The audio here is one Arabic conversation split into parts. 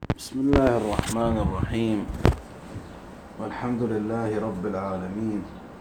بسم الله الرحمن الرحيم، والحمد لله رب العالمين،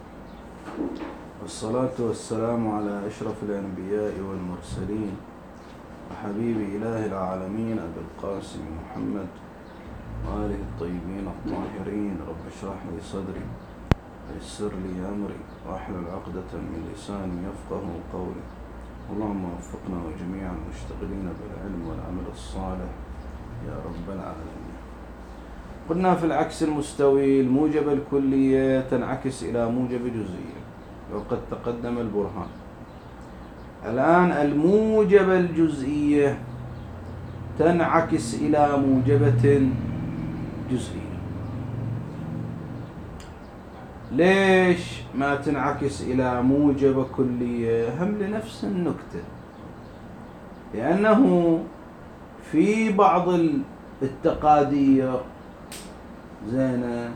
والصلاة والسلام على أشرف الأنبياء والمرسلين وحبيب إله العالمين أبي القاسم محمد وآله الطيبين الطاهرين. رب اشرح لي صدري ويسر لي أمري واحلل عقدة من لساني يفقه قولي. اللهم وفقنا وجميعا مشتغلين بالعلم والعمل الصالح يا رب العالمين. قلنا في العكس المستوي الموجب الكلية تنعكس إلى موجب جزئية، وقد تقدم البرهان. الآن الموجب الجزئية تنعكس إلى موجبة جزئية. ليش ما تنعكس إلى موجب كلية؟ هم لنفس النكتة، لأنه في بعض التقادير زينة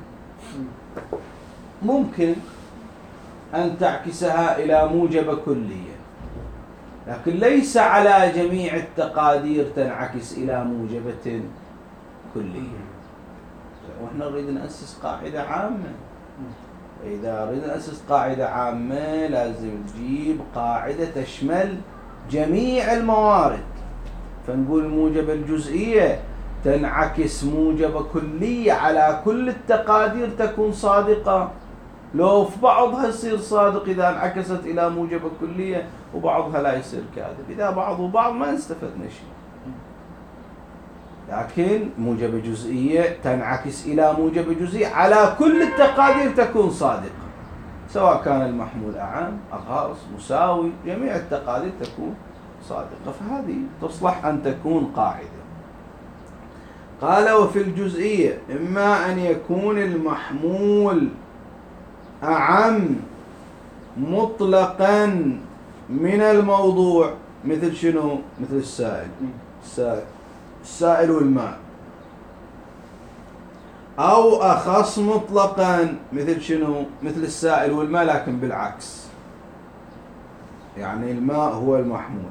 ممكن أن تعكسها إلى موجب كلية، لكن ليس على جميع التقادير تنعكس إلى موجبة كلية. وإحنا نريد نأسس قاعدة عامة. إذا أريد نأسس قاعدة عامة لازم تجيب قاعدة تشمل جميع الموارد. فنقول الموجبة الجزئية تنعكس موجبة كلية على كل التقادير تكون صادقة، لو في بعضها يصير صادق إذا انعكست إلى موجبة كلية، وبعضها لا يصير كاذب. إذا بعض وبعض ما استفدنا شيء. لكن موجبة جزئية تنعكس إلى موجبة جزئية على كل التقادير تكون صادقة، سواء كان المحمول أعم أخص مساوي، جميع التقادير تكون صادقة. فهذه تصلح أن تكون قاعدة. قال وفي الجزئية إما أن يكون المحمول أعم مطلقا من الموضوع، مثل شنو؟ مثل السائل والماء، أو أخص مطلقا مثل شنو؟ مثل السائل والماء لكن بالعكس، يعني الماء هو المحمول،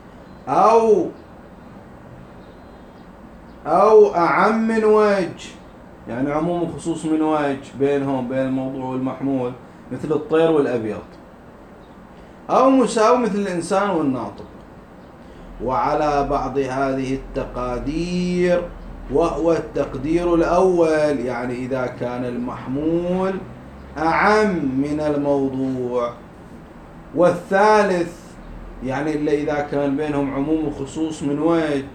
أو أعم من وجه، يعني عموم وخصوص من وجه بينهم بين الموضوع والمحمول، مثل الطير والأبيض، أو مساوي مثل الإنسان والناطق. وعلى بعض هذه التقادير، وهو التقدير الأول، يعني إذا كان المحمول أعم من الموضوع، والثالث يعني إلا إذا كان بينهم عموم وخصوص من وجه،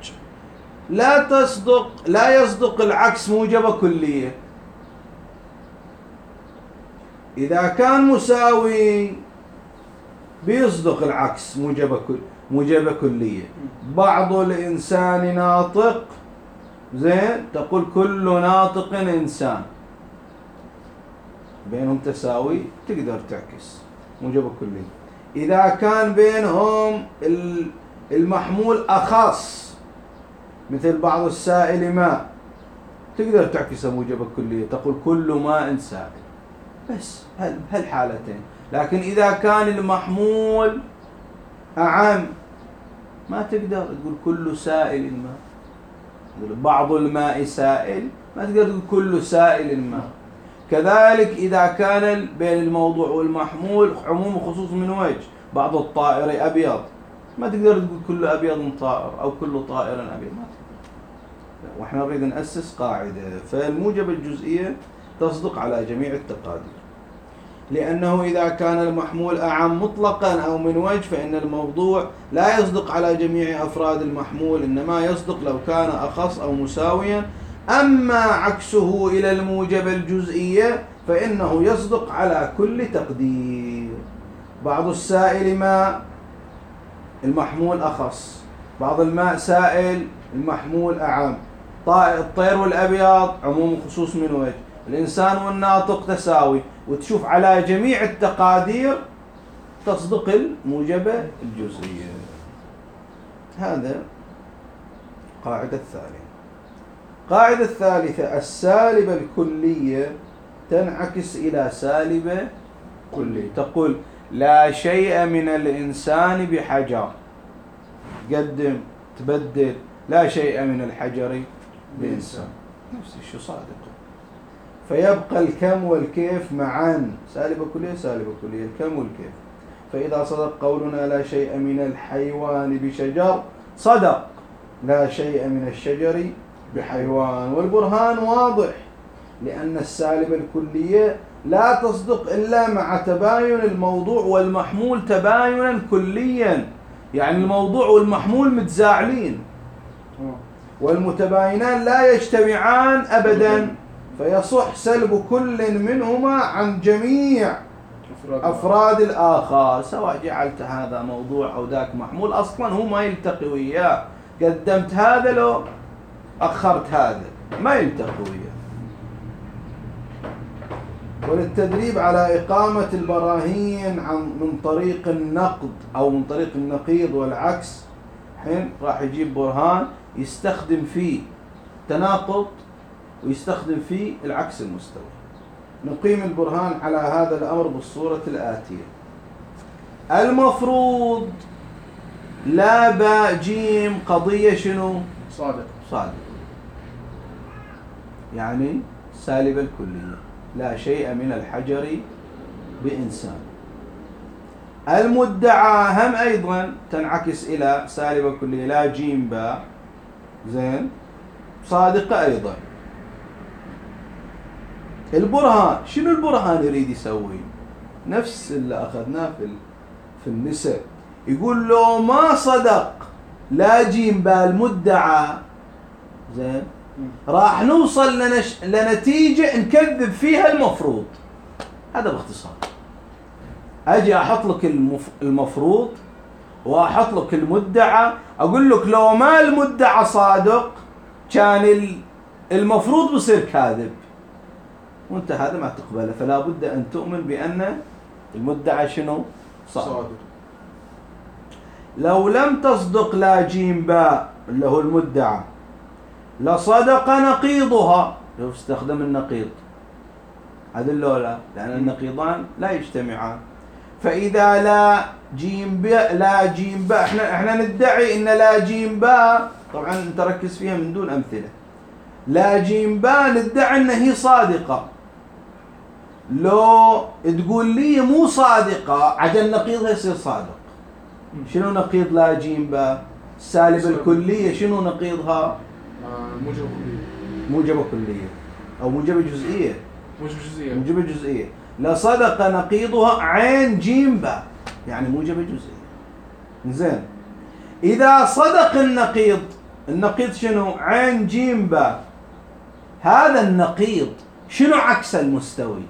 لا يصدق العكس موجبة كلية. إذا كان مساوي بيصدق العكس موجبة كلية. بعض الإنسان ناطق، زين، تقول كل ناطق إنسان، بينهم تساوي تقدر تعكس موجبة كلية. إذا كان بينهم المحمول أخص، مثل بعض السائل ماء، تقدر تعكسها موجبة كلية، تقول كل ماء سائل، بس بهالحالتين. لكن إذا كان المحمول أعم ما تقدر تقول كل سائل ماء، تقول بعض الماء سائل، ما تقدر تقول كل سائل ماء. كذلك إذا كان بين الموضوع والمحمول عموم وخصوص من وجه، بعض الطائر أبيض، ما تقدر تقول كل أبيض طائر أو كل طائر أبيض، ما تقدر. وإحنا نريد نأسس قاعدة. فالموجبة الجزئية تصدق على جميع التقادير، لأنه إذا كان المحمول أعم مطلقا أو من وجه، فإن الموضوع لا يصدق على جميع أفراد المحمول، إنما يصدق لو كان أخص أو مساويا. أما عكسه إلى الموجبة الجزئية فإنه يصدق على كل تقدير. بعض السائل ماء، المحمول أخص، بعض الماء سائل، المحمول أعم، الطير والأبيض عموم وخصوص من وجه، الإنسان والناطق تساوي. وتشوف على جميع التقادير تصدق الموجبة الجزئية. هذا قاعدة الثانية. قاعدة الثالثة السالبة الكلية تنعكس إلى سالبة كلية. تقول لا شيء من الإنسان بحجر، قدم تبدل، لا شيء من الحجر بإنسان، نفس الشيء صادقة. فيبقى الكم والكيف معا، سالبة كلية سالبة كلية، الكم والكيف. فإذا صدق قولنا لا شيء من الحيوان بشجر، صدق لا شيء من الشجر بحيوان. والبرهان واضح، لأن السالبة الكلية لا تصدق إلا مع تباين الموضوع والمحمول تباينا كليا، يعني الموضوع والمحمول متزاعلين والمتباينان لا يجتمعان أبدا، فيصح سلب كل منهما عن جميع أفراد الآخر، سواء جعلت هذا موضوع أو ذاك محمول، أصلا هو ما يلتقي وياه، قدمت هذا لو أخرت هذا ما يلتقي وياه. وللتدريب على إقامة البراهين من طريق النقد أو من طريق النقيض والعكس، حين راح يجيب برهان يستخدم فيه تناقض ويستخدم فيه العكس المستوي. نقيم البرهان على هذا الأمر بالصورة الآتية: المفروض لا باء جيم قضية شنو؟ صادق، يعني سالبة الكلية، لا شيء من الحجر بإنسان. المدعى هم أيضا تنعكس إلى سالبة كلية، لا جيم باء، زين، صادقة أيضا. البرهان، شنو البرهان يريد يسوي؟ نفس اللي أخذناه في النساء، يقول لو ما صدق لا جيم باء المدعى، زين، راح نوصل لنتيجة نكذب فيها المفروض. هذا باختصار. أجي أحط لك المفروض وأحط لك المدعى، أقول لك لو ما المدعى صادق كان المفروض بصير كاذب، وانت هذا ما تقبله، فلا بد أن تؤمن بأن المدعى شنو؟ صادق. لو لم تصدق لا جيم باء اللي هو المدعى لصدق نقيضها، لو استخدم النقيض هذا لا، لأن النقيضان لا يجتمعان. فإذا لا جيم باء احنا ندعي ان لا جيم باء، طبعا انت ركز فيها من دون أمثلة، لا جيم باء ندعي ان هي صادقة، لو تقول لي مو صادقة عجل نقيضها يصير صادق. شنو نقيض لا جيم باء؟ السالبة الكلية. شنو نقيضها؟ موجبة كلية أو موجبة جزئية. موجبة جزئية. لصدق نقيضها عين جيم باء، يعني موجبة جزئية. زين، إذا صدق النقيض شنو؟ عين جيم باء. هذا النقيض شنو عكس المستوي؟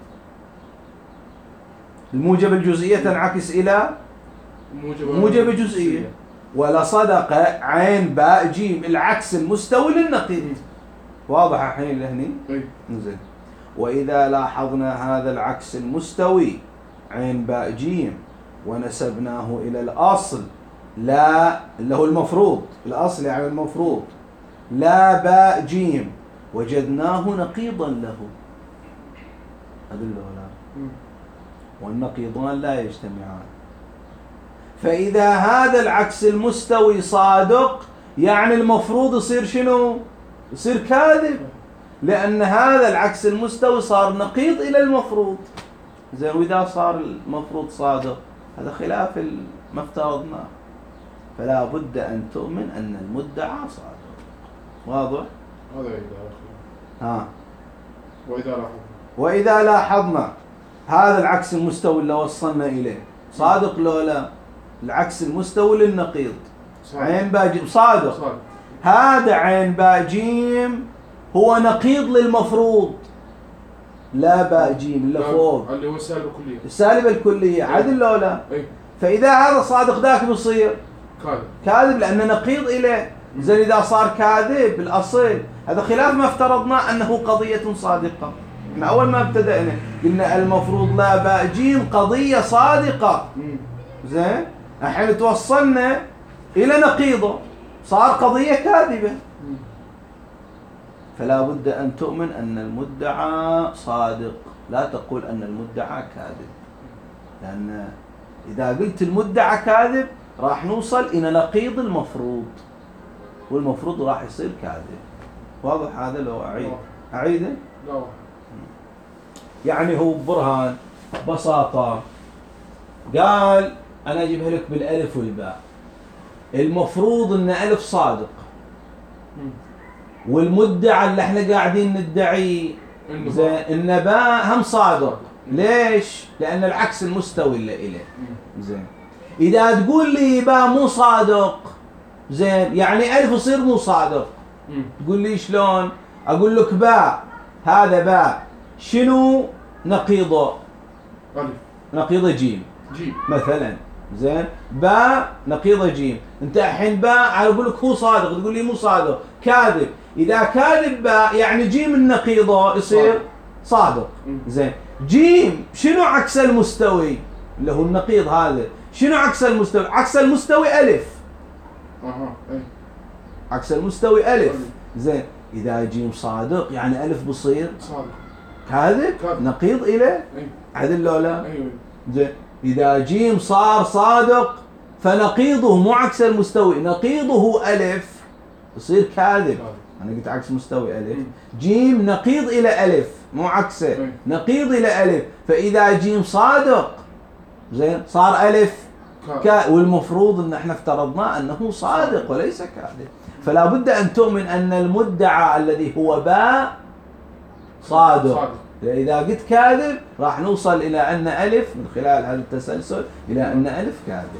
الموجبة الجزئية تنعكس إلى موجبة جزئية. ولا صدق عين باء جيم، العكس المستوي للنقيض. واضح الحين لهني؟ زين. وإذا لاحظنا هذا العكس المستوي عين باء جيم ونسبناه إلى الأصل، لا اللي هو المفروض، الأصل يعني المفروض، لا باء جيم، وجدناه نقيضا له. هذا لا، والنقيضان لا يجتمعان. فإذا هذا العكس المستوي صادق، يعني المفروض يصير شنو؟ يصير كاذب، لأن هذا العكس المستوي صار نقيض إلى المفروض. زين، وإذا صار المفروض صادق، هذا خلاف ما افترضناه، فلا بد أن تؤمن أن المدعى صادق. واضح؟ وإذا لاحظنا هذا العكس المستوي اللي وصلنا إليه صادق لو لا؟ العكس المستوي للنقيض عين باء جيم صادق. هذا عين باء جيم هو نقيض للمفروض لا باء جيم اللي فوق، اللي هو السالبة الكلية. عدل لو لا؟ فإذا هذا صادق ذاك بيصير كاذب لأنه نقيض إليه. زين، إذا صار كاذب بالأصل، هذا خلاف ما افترضنا أنه قضية صادقة. احنا أول ما ابتدأنا قلنا المفروض لا باء جيم قضية صادقة. زين، الحين توصلنا إلى نقيضه، صار قضية كاذبة. فلا بد أن تؤمن أن المدعى صادق، لا تقول أن المدعى كاذب، لأن إذا قلت المدعى كاذب راح نوصل إلى نقيض المفروض، والمفروض راح يصير كاذب. واضح هذا لو أعيده؟ لا واضح. يعني هو برهان ببساطة قال أنا أجيبها لك بالألف والباء. المفروض أن ألف صادق، والمدعى اللي احنا قاعدين ندعيه زين إن باء هم صادق. ليش؟ لأن العكس المستوي اللي إليه. زين إذا تقول لي باء مو صادق زين يعني ألف يصير مو صادق. تقول لي شلون؟ أقول لك باء، هذا باء شنو نقيضه؟ ألف. نقيضه جيم جيم مثلا. زين باء نقيضه جيم. انت الحين باء اقول لك هو صادق، تقول لي مو صادق، كاذب. اذا كاذب باء يعني جيم النقيضه يصير صادق. زين جيم شنو عكس المستوي اللي هو النقيض هذا؟ شنو عكس المستوي؟ عكس المستوي ألف. ايه. عكس المستوي ألف. زين إذا جيم صادق يعني ألف بصير صادق. كاذب نقيض إليه. عدل لو لا؟ ايوه. زين إذا جيم صار صادق فنقيضه مو عكس المستوي، نقيضه ألف يصير كاذب. أنا قلت عكس مستوي ألف. جيم نقيض إلى ألف مو عكسه، نقيض إلى ألف. فإذا جيم صادق زين صار ألف والمفروض أن احنا افترضنا أنه صادق وليس كاذب. فلا بد أن تؤمن أن المدعى الذي هو باء صادق. إذا قلت كاذب راح نوصل إلى أن ألف من خلال هذا التسلسل إلى أن ألف كاذب.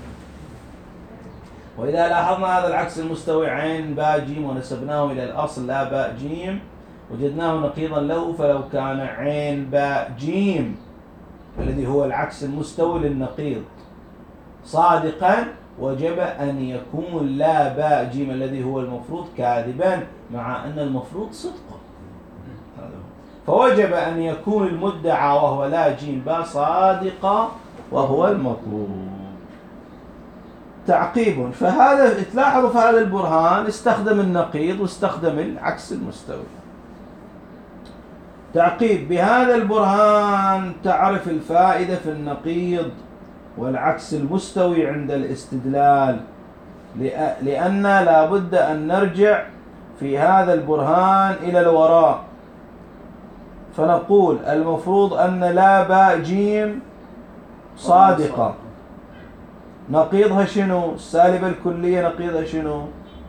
وإذا لاحظنا هذا العكس المستوي عين باء جيم ونسبناه إلى الأصل لا باء جيم وجدناه نقيضا له، فلو كان عين باء جيم الذي هو العكس المستوي للنقيض صادقا وجب أن يكون لا باء جيم الذي هو المفروض كاذبا مع أن المفروض صدقا. فوجب أن يكون المدعى وهو لا جيم باء صادقا وهو المطلوب. تعقيب. فهذا تلاحظوا في هذا البرهان استخدم النقيض واستخدم العكس المستوي. تعقيب. بهذا البرهان تعرف الفائدة في النقيض والعكس المستوي عند الاستدلال، لأن لا بد أن نرجع في هذا البرهان إلى الوراء فنقول المفروض أن لا باء جيم صادقة. نقيضها شنو؟ السالبة الكلية نقيضها شنو؟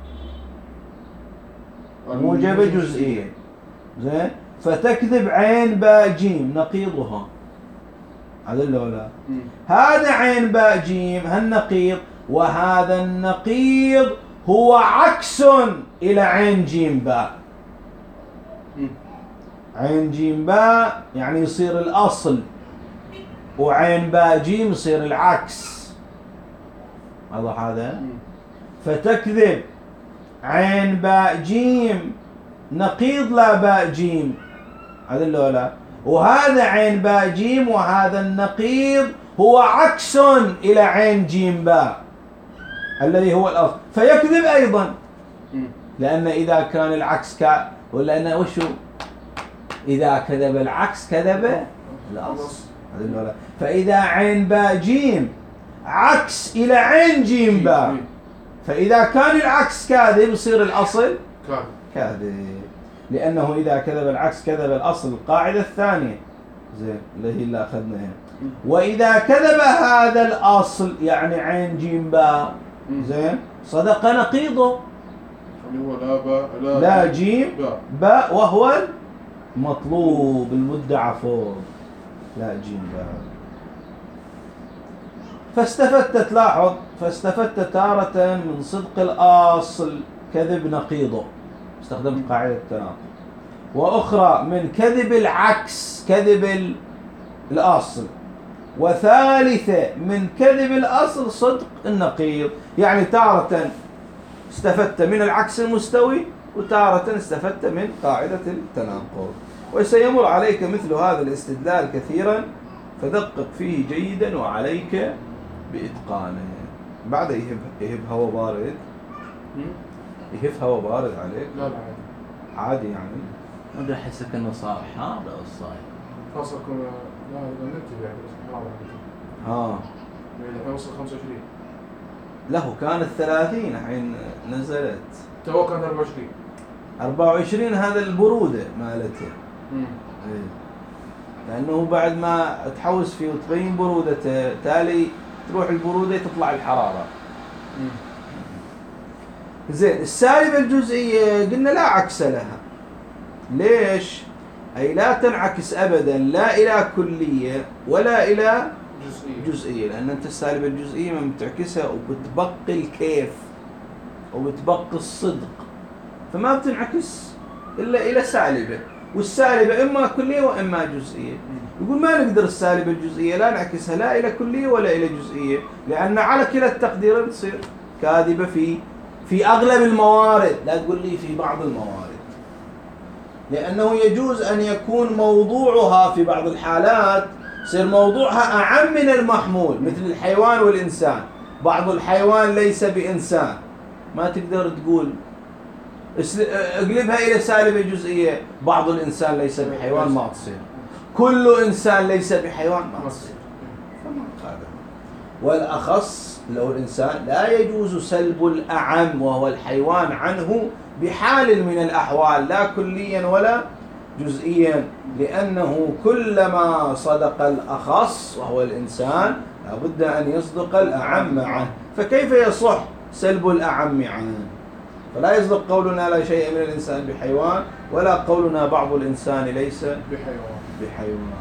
موجبة جزئية. زين فتكذب عين باء جيم نقيضها. هذا لا هذا عين باء جيم هالنقيض، وهذا النقيض هو عكس إلى عين جيم باء. عين جيم باء يعني يصير الأصل، وعين باء جيم يصير العكس. واضح هذا؟ فتكذب عين باء جيم نقيض لا باء جيم. هذا لا وهذا عين باء جيم وهذا النقيض هو عكس إلى عين جيم باء الذي هو الأصل، فيكذب أيضا. لأن إذا كان العكس ولا أنا وشو؟ إذا كذب العكس كذب الأصل. هذا فإذا عين باء جيم عكس إلى عين جيم باء، فإذا كان العكس كاذب يصير الأصل كاذب، لأنه إذا كذب العكس كذب الأصل. القاعدة الثانية زين اللي هي اللي أخذناها. وإذا كذب هذا الأصل يعني عين جيم باء زين صدق نقيضه اللي هو لا باء لا جيم باء وهو المطلوب المدعى فوق لا جيم باء. فاستفدت تلاحظ فاستفدت تارة من صدق الأصل كذب نقيضه، استخدمت قاعدة التناقض، وأخرى من كذب العكس كذب الأصل، وثالثة من كذب الأصل صدق النقيض. يعني تارة استفدت من العكس المستوي وتارة استفدت من قاعدة التناقض. وسيمر عليك مثل هذا الاستدلال كثيرا فدقق فيه جيدا وعليك بإتقانه. بعد يهب هواء بارد، يهب هواء بارد عليك؟ لا عادي يعني. ما ادري احسك انه صار حار او صاير. فاصلكم لا ننتبه يعني يعني الحين وصل 25. له كانت 30 الحين نزلت. تو كان 24. 24 هذا البرودة مالته. إيه. لأنه بعد ما تحوس فيه وتبين برودته تالي تروح البرودة تطلع الحرارة. زين السالبة الجزئية قلنا لا عكس لها. ليش؟ أي لا تنعكس أبدا لا إلى كلية ولا إلى جزئية، لأن أنت السالبة الجزئية ما بتعكسها وبتبقي الكيف وبتبقي الصدق، فما بتنعكس إلا إلى سالبة، والسالبة إما كلية وإما جزئية. يقول ما نقدر السالبة الجزئية لا نعكسها لا إلى كلية ولا إلى جزئية، لأن على كلا التقديرين تصير كاذبة في أغلب الموارد، لا تقول لي في بعض الموارد، لأنه يجوز أن يكون موضوعها في بعض الحالات يصير موضوعها أعم من المحمول، مثل الحيوان والإنسان. بعض الحيوان ليس بإنسان، ما تقدر تقول اقلبها إلى سالبة جزئية. بعض الإنسان ليس بحيوان، ما تصير. كل إنسان ليس بحيوان، ما تصير. والأخص لو الإنسان لا يجوز سلب الأعم وهو الحيوان عنه بحال من الأحوال، لا كليا ولا جزئيا، لأنه كلما صدق الأخص وهو الإنسان لابد أن يصدق الأعم عنه، فكيف يصح سلب الأعم عنه؟ فلا يصدق قولنا لا شيء من الإنسان بحيوان، ولا قولنا بعض الإنسان ليس بحيوان.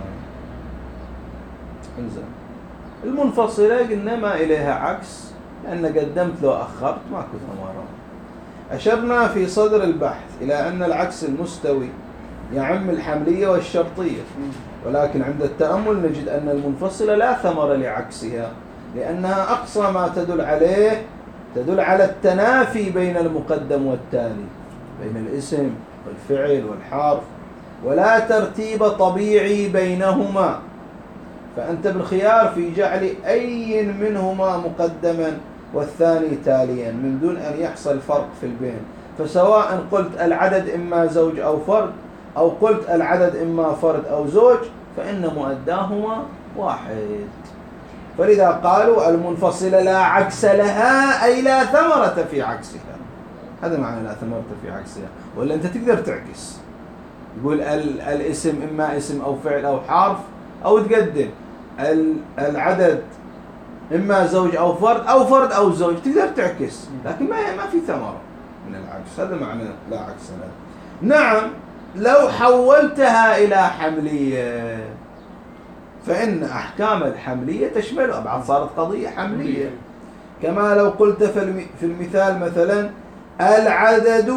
انزين المنفصلة قلنا ما إليها عكس، لأن قدمت لو أخرت ماكو ثمرة. أشرنا في صدر البحث إلى أن العكس المستوي يعم الحملية والشرطية، ولكن عند التأمل نجد أن المنفصلة لا ثمر لعكسها، لأنها أقصى ما تدل عليه تدل على التنافي بين المقدم والتالي، بين الاسم والفعل والحرف، ولا ترتيب طبيعي بينهما، فأنت بالخيار في جعل أي منهما مقدما والثاني تاليا من دون أن يحصل فرق في البين. فسواء قلت العدد إما زوج أو فرد، أو قلت العدد إما فرد أو زوج، فإن مؤداهما واحد. فلذا قالوا المنفصلة لا عكس لها، أي لا ثمرة في عكسها. هذا معنى لا ثمرة في عكسها. ولا أنت تقدر تعكس، يقول الاسم إما اسم أو فعل أو حرف، أو تقدم العدد إما زوج أو فرد أو فرد أو زوج، تقدر تعكس، لكن ما في ثمرة من العكس. هذا معنى لا عكس لها. نعم لو حولتها إلى حملية فإن أحكام الحملية تشملها، بعد صارت قضية حملية. كما لو قلت في المثال مثلا العدد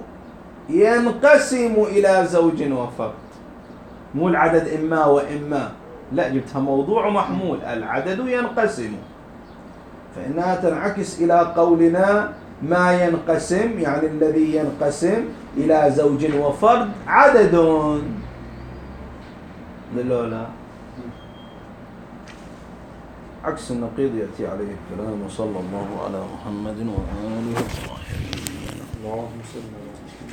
ينقسم إلى زوج وفرد، مو العدد إما وإما، لا جبتها موضوع محمول، العدد ينقسم، فإنها تنعكس إلى قولنا ما ينقسم، يعني الذي ينقسم إلى زوج وفرد عدد. لا عكس النقيض يأتي عليه الكلام. وصلى الله على محمد وآله وصحبه. اللهم صل على